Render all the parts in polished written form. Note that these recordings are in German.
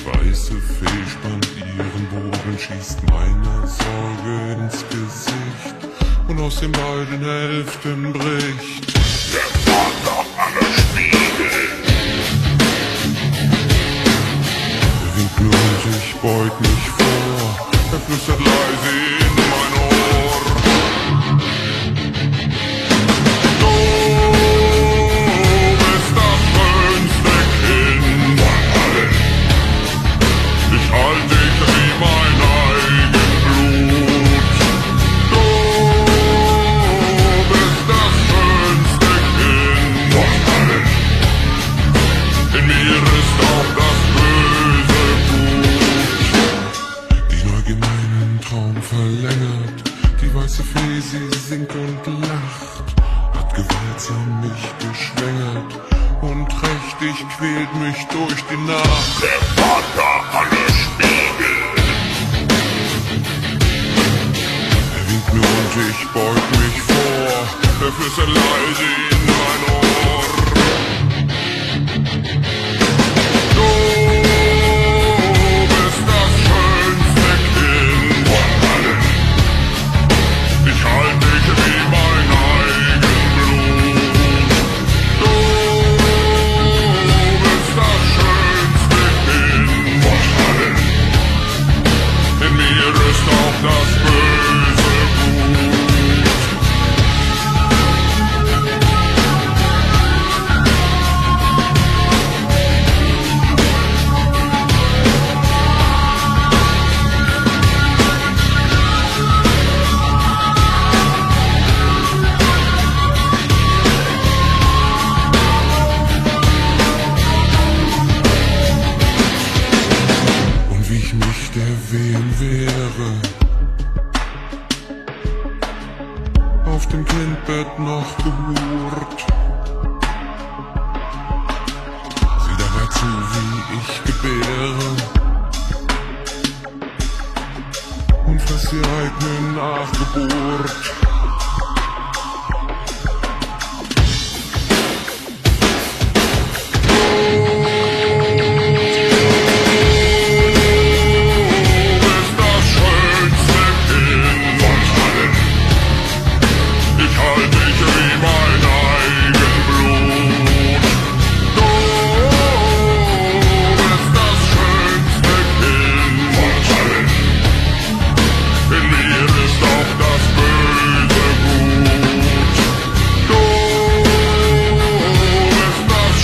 weiße Fee spannt ihren Bogen, schießt meiner Sorge ins Gesicht und aus den beiden Hälften bricht der Vater aller Spiegel. Er winkt mir und ich beug mich vor, er flüstert leise in mein Ohr. Du bist das schönste Kind von allen. Ich halte dich wie mein eigen Blut. Du bist das schönste Kind von allen. In mir ist auch das böse Blut. Die Neugier meinen Traum verlängert. Die weiße Fee, sie singt und lacht, hat gewaltsam mich geschwängert und trächtig quält mich durch die Nacht. Der Vater aller Spiegel. Er winkt mir und ich beug mich vor, er flüstert leise in mein Ohr. Du bist das schönste Kind von allen. Ich halte dich wie mein eigen Blut. Du bist das schönste Kind von allen. In mir ist auch das böse Blut. Und wie ich mich der Wehen wehre, auf dem Kindbett noch beruht. Sieh dabei zu, wie ich gebäre und fress die eigene Nachgeburt.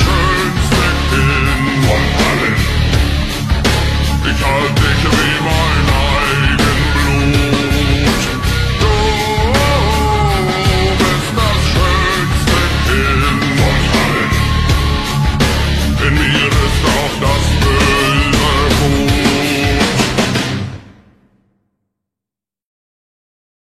Ich halte dich wie mein